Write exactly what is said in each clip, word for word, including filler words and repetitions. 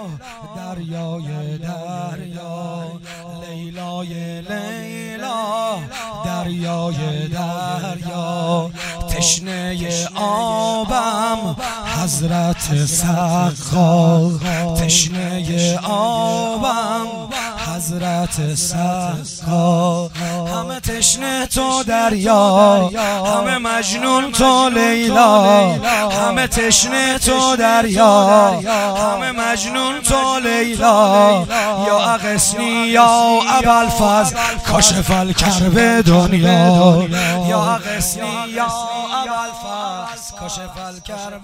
دریای دریا، لیلای لیلا دریای دریا، تشنه آبم حضرت سقا، تشنه آبم حضرت سقا. همه تشنه تو دریا، همه مجنون تو لیلا، همه تشنه تو دریا، همه مجنون تو لیلا. یا اغثنی یا ابوالفضل کاشف الکرب دنیا، یا اغثنی یا ابوالفضل کاشف الکرب.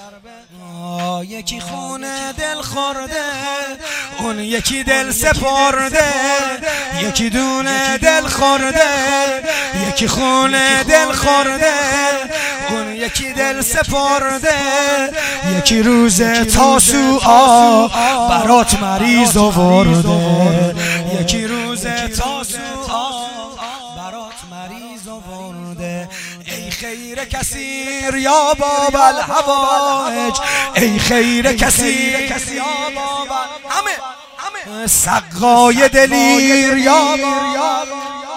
یکی خونه دل خورده، اون یکی دل سپرده، یکی دونه دل خورده، یکی خونه دل خورده، اون یکی دل سپرده. یکی روز تاسوعا برات مریض آورده، یکی روز تاسوعا برات مریض آورده. ای خیر کثیر یا باب الحوائج، ای خیر کثیر یا باب همه همه سقای دلیر یا باب،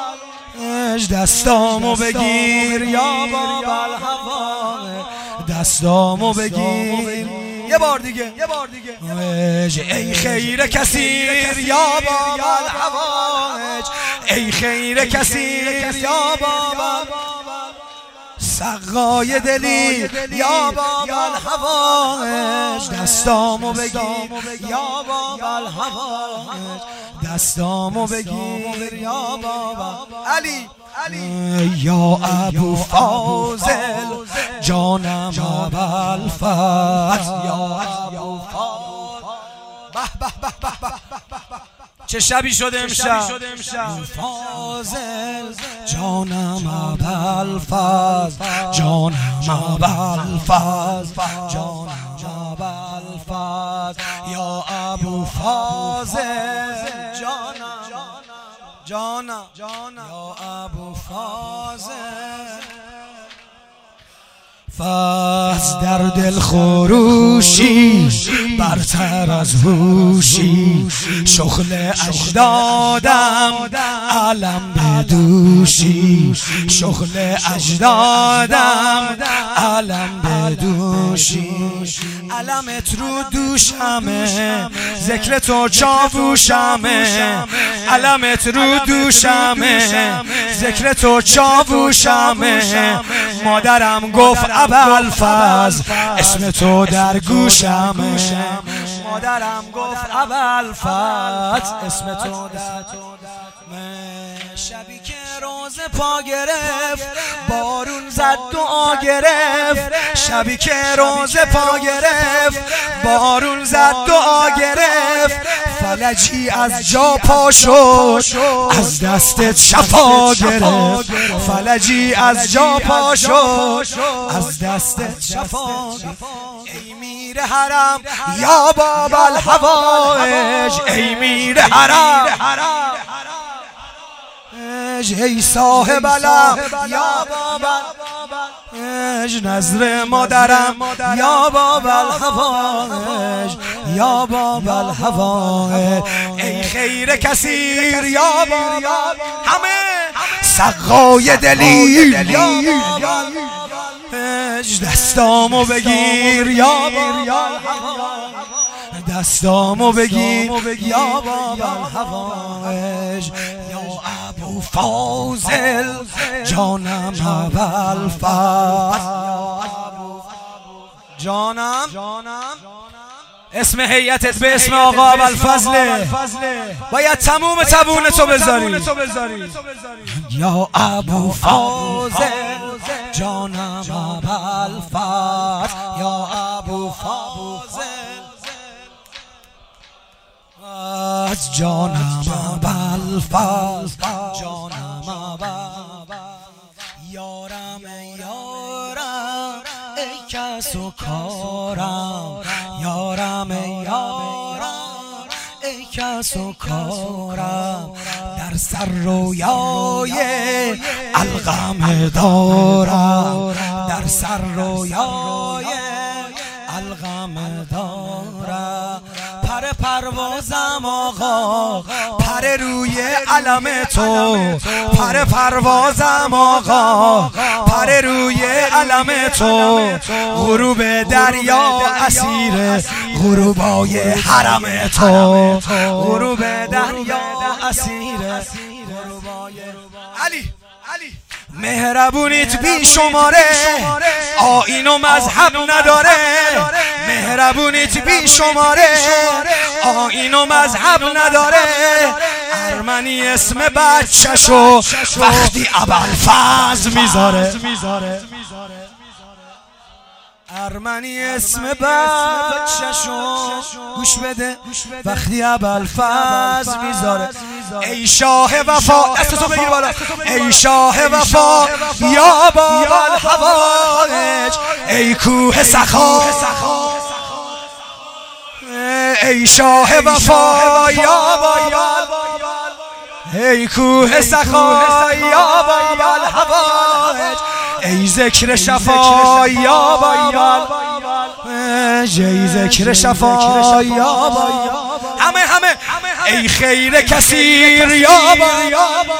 دستامو بگیر یا باب الحوائج، دستامو بگیر. یه بار دیگه یه بار دیگه ای خیر کثیر یا باب الحوائج، ای خیر کثیر یا باب سقای دلی یا باب الحوائج، دستامو بگیر یا باب الحوائج، دستامو بگیر یا باب علی. یا ابو فاضل جانم ابوالفضل، یا ابو فاضل. چه شبی شده امشب، فاضل جانم ابوالفضل، جانم ابوالفضل، جانم ابوالفضل. یا ابو فاضل جانم جانم یا ابو فاضل. فاز در دل خروشی برتر از هوشی، شغل اجدادم علم بدوشی، شغل اجدادم علم بدوشی. علمت رو دوشمه، ذکر تو چاووشمه، علمت رو دوشمه، ذکر تو چاووشمه. مادرم گفت ابوالفضل اسم تو در گوشمه، مادرم گفت ابوالفضل اسم تو در گوشمه. شبی که روز پا گرفت بارون زد دعا گرفت، شبی که روز پا گرفت بارون زد دعا گرفت. فلجی از جا پا شد از دستت شفا گرفت، فلجی از جا پا شد از دستت شفا گرفت. ای میر حرم یا باب الحوائج، ای میر حرم ای صاحب علم یا باب الحوائج، نظر مادرم یا باب الحوائج، یا باب الحوائج. ای خیر کثیر یا باب همه سقای دلیر یا باب الحوائج، دستامو بگیر یا باب الحوائج، دستامو بگیر یا باب الحوائج. یا ابو فاضل جانم ابوالفضل، جانم اسم هیئتت به اسم آقا ابوالفضل، باید تموم تبون تو بذاری. یا ابو فاضل جانم ابوالفضل، یا ابو فاضل جانم ابوالفضل، جانم ابوالفضل. یارم یارم ای کس و کارم، یارم یارم ای کس و کارم. در سر رویای القم دارم، در سر رویای القم دارم. پر پروازم آقا، پر روی علم تو، پر پروازم آقا، پر روی علم تو، غروب دریا اسیر غروبای حرم تو، غروب دریا اسیر غروبای علی مهربونیت بی شماره، آیین و مذهب نداره، مهربونیت بی شماره، آیین و مذهب نداره. ارمنی اسم بچه‌شو وقتی ابوالفضل میذاره، ارمنی اسم بچه‌شو گوش بده وقتی ابوالفضل میذاره. ای شاه وفا، دستتو بگیر بالا، ای شاه وفا یا باب الحوائج، ای کوه سخا، ای شاه وفا یا باب، ای کوه سخا یا باب الحوائج، ای ذکر شفا یا باب، ای ذکر شفا یا باب، همه همه ای خیر کثیر یا باب،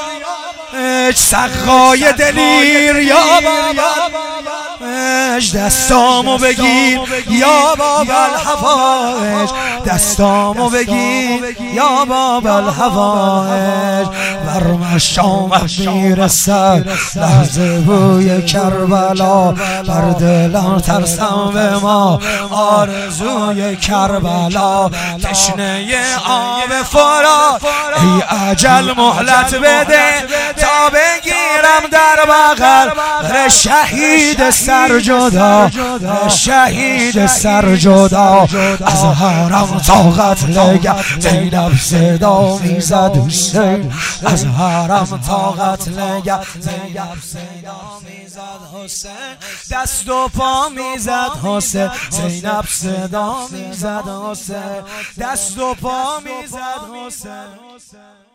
سقای دلیر یا باب، دستامو بگیر یا باب الحوائج، دستامو بگیر یا باب الحوائج. ورم شام میرسد لحظه بوی کربلا، بر دلم ترسم به ما آرزوی کربلا، تشنه آب فرات ای اجل مهلت بده تا بگیرم در بغل شهید سر جدا، شهید سر جدا. از حرم طاقت لگه زینب صدا میزد حسین، از حرم طاقت لگه زینب صدا میزد حسین، دست و پا میزد حسین، زینب صدا میزد حسین، دست و پا میزد حسین.